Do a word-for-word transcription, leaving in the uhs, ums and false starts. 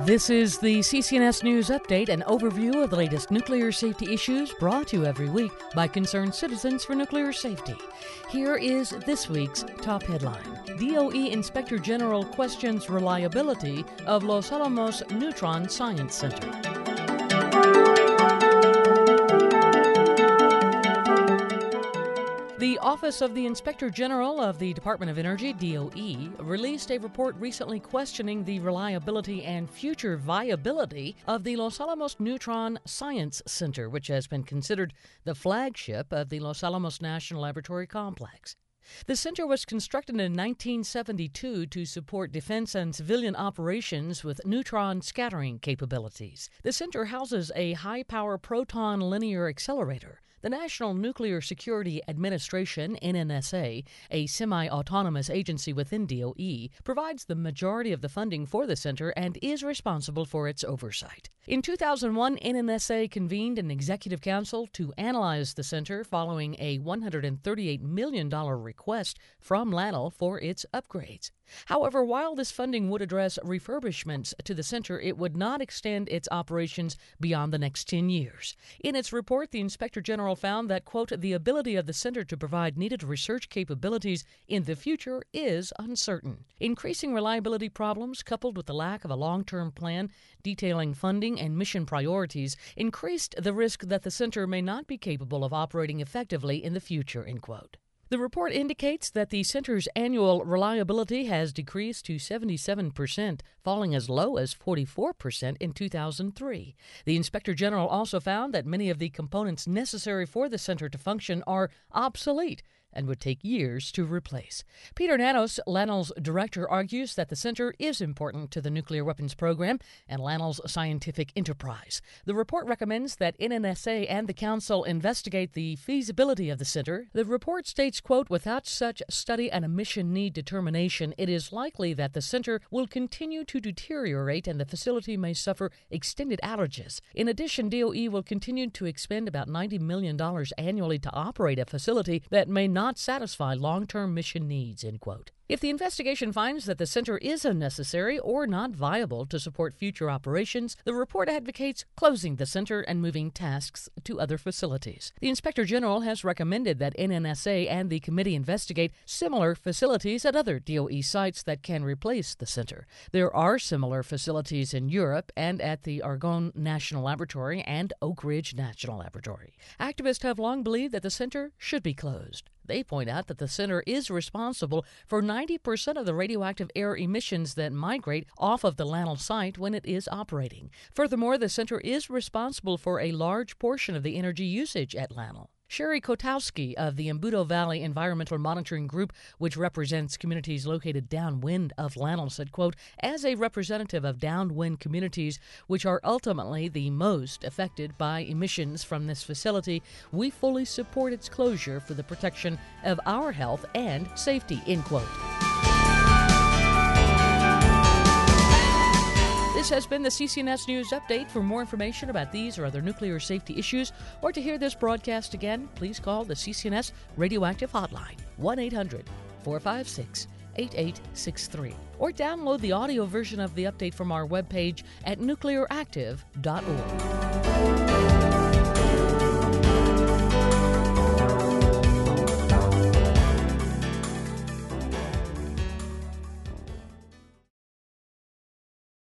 This is the C C N S News Update, an overview of the latest nuclear safety issues brought to you every week by concerned citizens for nuclear safety. Here is this week's top headline. D O E Inspector General questions reliability of Los Alamos Neutron Science Center. The Office of the Inspector General of the Department of Energy, D O E, released a report recently questioning the reliability and future viability of the Los Alamos Neutron Science Center, which has been considered the flagship of the Los Alamos National Laboratory Complex. The center was constructed in nineteen seventy-two to support defense and civilian operations with neutron scattering capabilities. The center houses a high-power proton linear accelerator. The National Nuclear Security Administration, N N S A, a semi-autonomous agency within D O E, provides the majority of the funding for the center and is responsible for its oversight. In two thousand one, N N S A convened an executive council to analyze the center following a one hundred thirty-eight million dollars request from LANL for its upgrades. However, while this funding would address refurbishments to the center, it would not extend its operations beyond the next ten years. In its report, the Inspector General found that, quote, the ability of the center to provide needed research capabilities in the future is uncertain. Increasing reliability problems, coupled with the lack of a long-term plan detailing funding and mission priorities, increased the risk that the center may not be capable of operating effectively in the future, end quote. The report indicates that the center's annual reliability has decreased to seventy-seven percent, falling as low as forty-four percent in two thousand three. The Inspector General also found that many of the components necessary for the center to function are obsolete and would take years to replace. Peter Nanos, LANL's director, argues that the center is important to the nuclear weapons program and LANL's scientific enterprise. The report recommends that N N S A and the Council investigate the feasibility of the center. The report states, quote, without such study and a mission need determination, it is likely that the center will continue to deteriorate and the facility may suffer extended outages. In addition, D O E will continue to expend about ninety million dollars annually to operate a facility that may not not satisfy long-term mission needs, end quote. If the investigation finds that the center is unnecessary or not viable to support future operations, the report advocates closing the center and moving tasks to other facilities. The Inspector General has recommended that N N S A and the committee investigate similar facilities at other D O E sites that can replace the center. There are similar facilities in Europe and at the Argonne National Laboratory and Oak Ridge National Laboratory. Activists have long believed that the center should be closed. They point out that the center is responsible for ninety percent of the radioactive air emissions that migrate off of the LANL site when it is operating. Furthermore, the center is responsible for a large portion of the energy usage at LANL. Sherry Kotowski of the Embudo Valley Environmental Monitoring Group, which represents communities located downwind of LANL, said, quote, as a representative of downwind communities, which are ultimately the most affected by emissions from this facility, we fully support its closure for the protection of our health and safety, end quote. This has been the C C N S News Update. For more information about these or other nuclear safety issues, or to hear this broadcast again, please call the C C N S Radioactive Hotline, one eight hundred, four five six, eight eight six three, or download the audio version of the update from our webpage at nuclear active dot org.